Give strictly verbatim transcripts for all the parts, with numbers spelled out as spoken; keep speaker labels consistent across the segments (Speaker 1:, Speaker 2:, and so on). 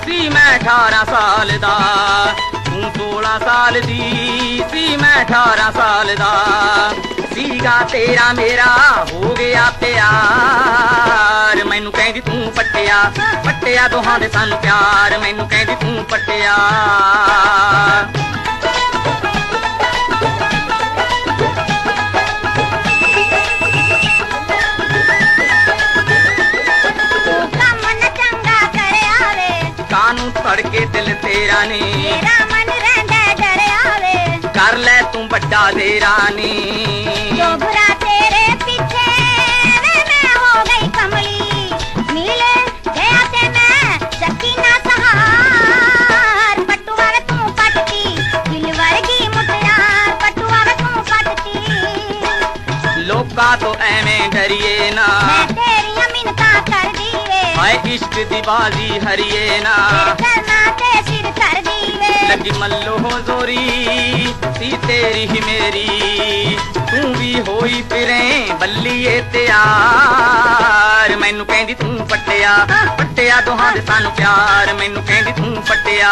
Speaker 1: सी मैं अठारह साल दा, तू सोलह साल दी सी मैं अठारह साल दा। सीगा तेरा मेरा हो गया प्यार, मैनू कहदी तू पट्टिया पट्टिया दोहां दे सानू प्यार, मैनू कहदी तू पट्टिया। कानू तड़के दिल तेरा नी,
Speaker 2: तेरा मन रहंदा डरिया वे,
Speaker 1: कर ले तू बड़ा देरा नी।
Speaker 2: जो बुरा तेरे पीछे वे मैं हो गई कमली, मिले गया ते मैं सकीना सहार। पटुआ वे तू पटती दिल वर्गी मुटियार, पटुआ वे तू पटती।
Speaker 1: लोका तो एवें डरिए ना,
Speaker 2: मैं तेरियां मिन्नतां करदी वे,
Speaker 1: हाय इश्क दी बाजी हरिए ना।
Speaker 2: करना ते सिर कर दी वे,
Speaker 1: लगी मल्लो हो जोरी सी तेरी ही मेरी, तू भी होई फिरे बल्लीए तैयार। मैनू कहदी तू पट्टिया पट्टिया दोहां दे सानू प्यार, मैनू कहदी तू पट्टिया।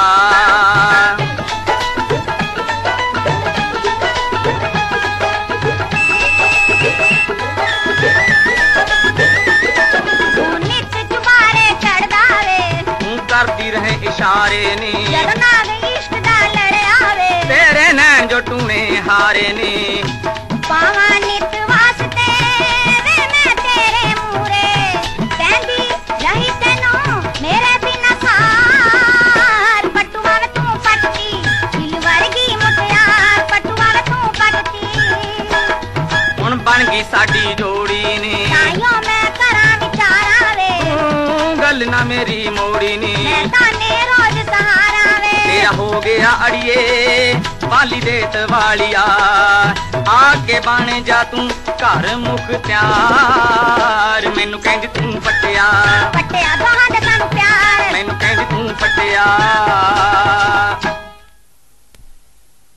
Speaker 1: करदी रहे इशारे नी,
Speaker 2: जद नाग इश्क दा लड़या वे,
Speaker 1: तेरे नैन जो टूने हारे नी।
Speaker 2: पावा नित वास्ते वे मैं तेरे मूरे, कहंदी रही तेनू मेरे बिना सार। पटुआ वे तू पटती दिल वर्गी मुटियार, पटुआ वे तू पटती।
Speaker 1: हुण बन गई साडी जोड़ी नी,
Speaker 2: ताइयों मैं करां विचारा वे,
Speaker 1: गल ना मेरी मोड़ी नी।
Speaker 2: मैं ताने रोज सहारा वे,
Speaker 1: तेरा हो गया अड़िए वाली देत वालिया, आके बन जा तू घर मुख्तियार। मैनू कहंदी तू पट्टिया
Speaker 2: पट्टिया दोहां दे सानू प्यार,
Speaker 1: मैनू कहंदी तू पट्टिया।